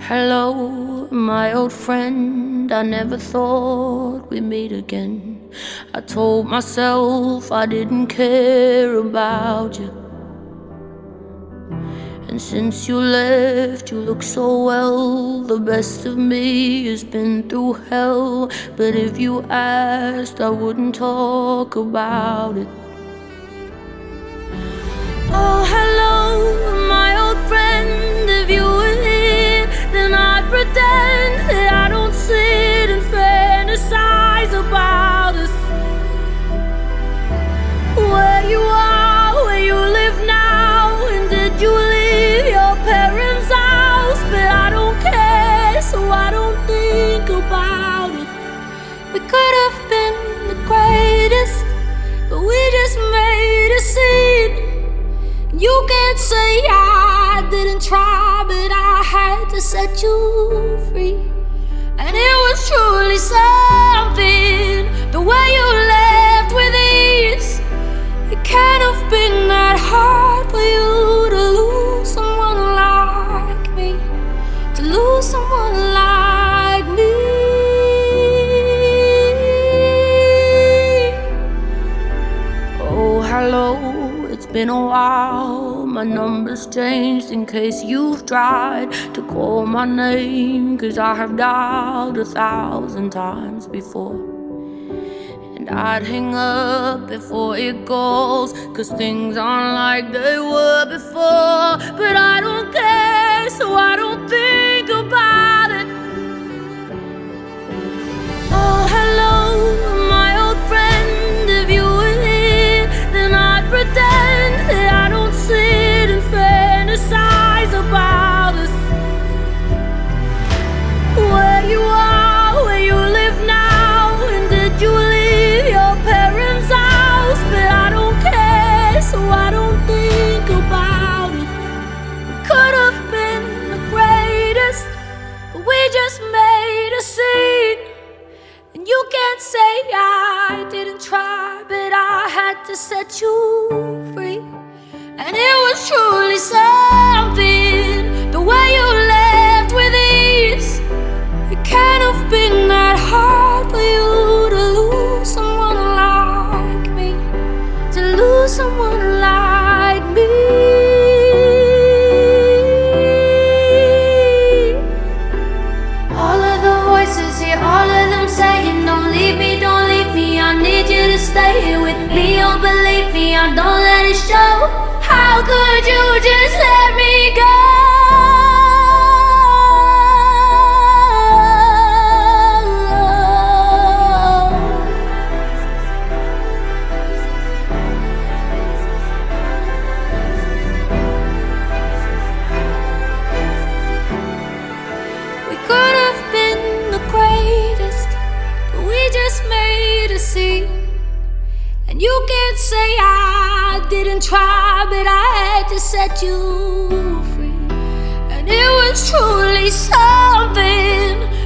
Hello, my old friend. I never thought we'd meet again. I told myself I didn't care about you. And since you left, you look so well. The best of me has been through hell. But if you asked, I wouldn't talk about it. Oh, hello, my old friend. If you were here, then I'd pretend that I don't sit and fantasize about us. Where you are, where you live now, and did you leave your parents' house? But I don't care, so I don't think about it. We could have been the greatest, but we just made a scene. You can't say I didn't try, but I had to set you free. And it was truly something, the way you left with ease. It can't have been that hard for you to lose someone like me, to lose someone like me. Oh, hello, it's been a while. My number's changed in case you've tried to call my name, 'cause I have dialed 1,000 times before. And I'd hang up before it goes, 'cause things aren't like they were before. But I don't care, so I don't think about it. Oh, hello, my old friend. If you were here, then I'd pretend that I don't sit and fantasize about us. Where you are, where you live now, and did you leave your parents' house? But I don't care, so I don't think about it. We could have been the greatest, but we just made a scene. And you can't say I didn't try, but I had to set you free. And it was truly something, the way you left with ease. It can't have been that hard for you to lose someone like me, to lose someone like me. All of the voices here, all of them saying, don't leave me, don't leave me. I need you to stay here with me. Oh, believe me, I don't let it show. How could you just let me go? We could have been the greatest, but we just made a scene. And you can't say I didn't try, but I had to set you free. And it was truly something,